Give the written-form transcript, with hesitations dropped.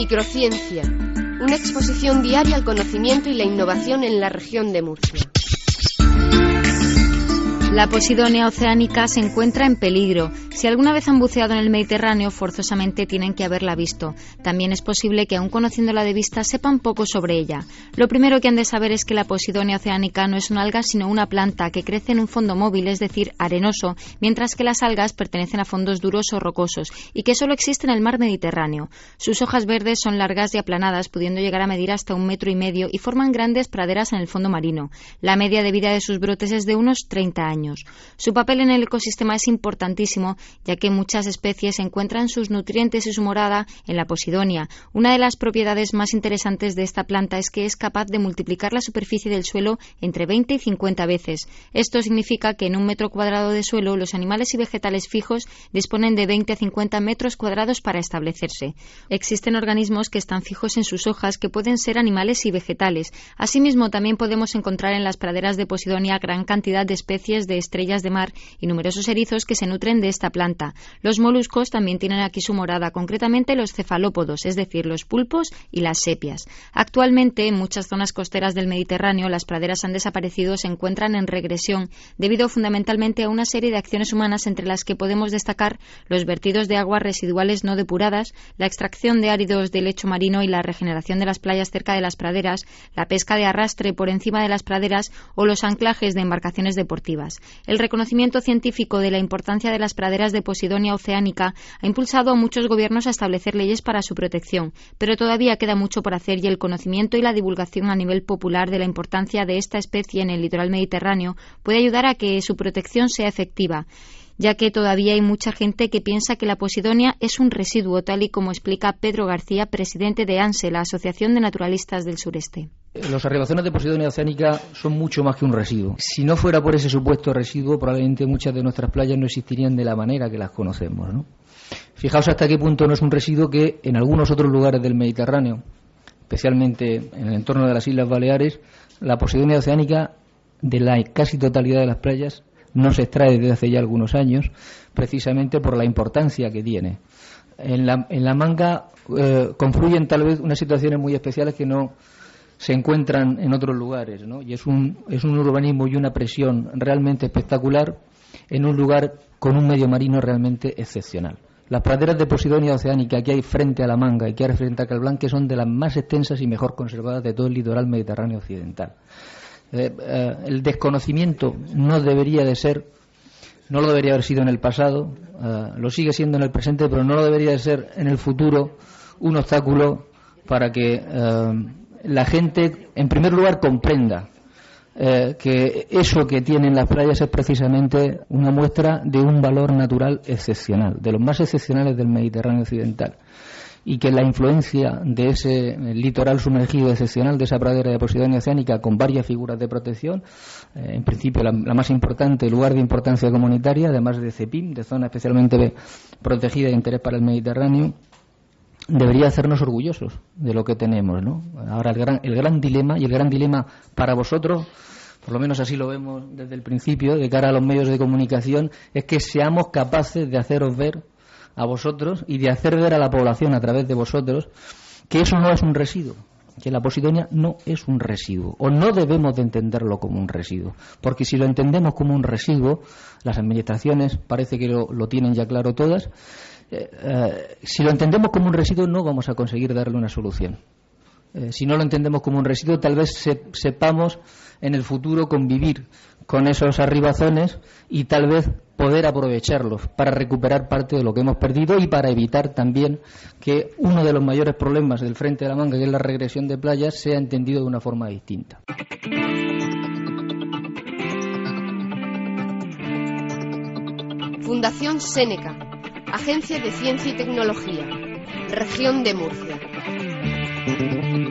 Microciencia, una exposición diaria al conocimiento y la innovación en la región de Murcia. La Posidonia oceanica se encuentra en peligro. Si alguna vez han buceado en el Mediterráneo, forzosamente tienen que haberla visto. También es posible que, aun conociéndola de vista, sepan poco sobre ella. Lo primero que han de saber es que la Posidonia oceanica no es una alga, sino una planta que crece en un fondo móvil, es decir, arenoso, mientras que las algas pertenecen a fondos duros o rocosos, y que solo existe en el mar Mediterráneo. Sus hojas verdes son largas y aplanadas, pudiendo llegar a medir hasta 1,5 metros, y forman grandes praderas en el fondo marino. La media de vida de sus brotes es de unos 30 años. Su papel en el ecosistema es importantísimo, ya que muchas especies encuentran sus nutrientes y su morada en la Posidonia. Una de las propiedades más interesantes de esta planta es que es capaz de multiplicar la superficie del suelo entre 20 y 50 veces. Esto significa que en 1 metro cuadrado de suelo los animales y vegetales fijos disponen de 20 a 50 metros cuadrados para establecerse. Existen organismos que están fijos en sus hojas, que pueden ser animales y vegetales. Asimismo, también podemos encontrar en las praderas de Posidonia gran cantidad de especies de estrellas de mar y numerosos erizos que se nutren de esta planta. Los moluscos también tienen aquí su morada, concretamente los cefalópodos, es decir, los pulpos y las sepias. Actualmente, en muchas zonas costeras del Mediterráneo, las praderas han desaparecido o se encuentran en regresión, debido fundamentalmente a una serie de acciones humanas, entre las que podemos destacar los vertidos de aguas residuales no depuradas, la extracción de áridos del lecho marino y la regeneración de las playas cerca de las praderas, la pesca de arrastre por encima de las praderas o los anclajes de embarcaciones deportivas. El reconocimiento científico de la importancia de las praderas de Posidonia oceanica ha impulsado a muchos gobiernos a establecer leyes para su protección, pero todavía queda mucho por hacer, y el conocimiento y la divulgación a nivel popular de la importancia de esta especie en el litoral mediterráneo puede ayudar a que su protección sea efectiva, ya que todavía hay mucha gente que piensa que la Posidonia es un residuo, tal y como explica Pedro García, presidente de ANSE, la Asociación de Naturalistas del Sureste. Los arribaciones de Posidonia oceanica son mucho más que un residuo. Si no fuera por ese supuesto residuo, probablemente muchas de nuestras playas no existirían de la manera que las conocemos, ¿no? Fijaos hasta qué punto no es un residuo que en algunos otros lugares del Mediterráneo, especialmente en el entorno de las Islas Baleares, la Posidonia oceanica de la casi totalidad de las playas no se extrae desde hace ya algunos años, precisamente por la importancia que tiene. En la manga confluyen tal vez unas situaciones muy especiales que no se encuentran en otros lugares, ¿no? Y es un urbanismo y una presión realmente espectacular en un lugar con un medio marino realmente excepcional. Las praderas de Posidonia oceanica que hay frente a la Manga y que hay frente a Calblanque son de las más extensas y mejor conservadas de todo el litoral mediterráneo occidental. El desconocimiento no lo debería haber sido en el pasado, lo sigue siendo en el presente, pero no lo debería de ser en el futuro un obstáculo para que la gente, en primer lugar, comprenda que eso que tienen las playas es precisamente una muestra de un valor natural excepcional, de los más excepcionales del Mediterráneo occidental, y que la influencia de ese litoral sumergido excepcional, de esa pradera de Posidonia oceanica, con varias figuras de protección, en principio la más importante, lugar de importancia comunitaria, además de CEPIM, de zona especialmente protegida de interés para el Mediterráneo, debería hacernos orgullosos de lo que tenemos, ¿no? Ahora el gran dilema para vosotros, por lo menos así lo vemos desde el principio, de cara a los medios de comunicación, es que seamos capaces de haceros ver a vosotros y de hacer ver a la población a través de vosotros que eso no es un residuo, que la Posidonia no es un residuo, o no debemos de entenderlo como un residuo, porque si lo entendemos como un residuo, las administraciones parece que lo tienen ya claro todas. Si lo entendemos como un residuo, no vamos a conseguir darle una solución. Si no lo entendemos como un residuo, tal vez sepamos en el futuro convivir con esos arribazones y tal vez poder aprovecharlos para recuperar parte de lo que hemos perdido y para evitar también que uno de los mayores problemas del Frente de la Manga, que es la regresión de playas, sea entendido de una forma distinta. Fundación Séneca, Agencia de Ciencia y Tecnología, Región de Murcia.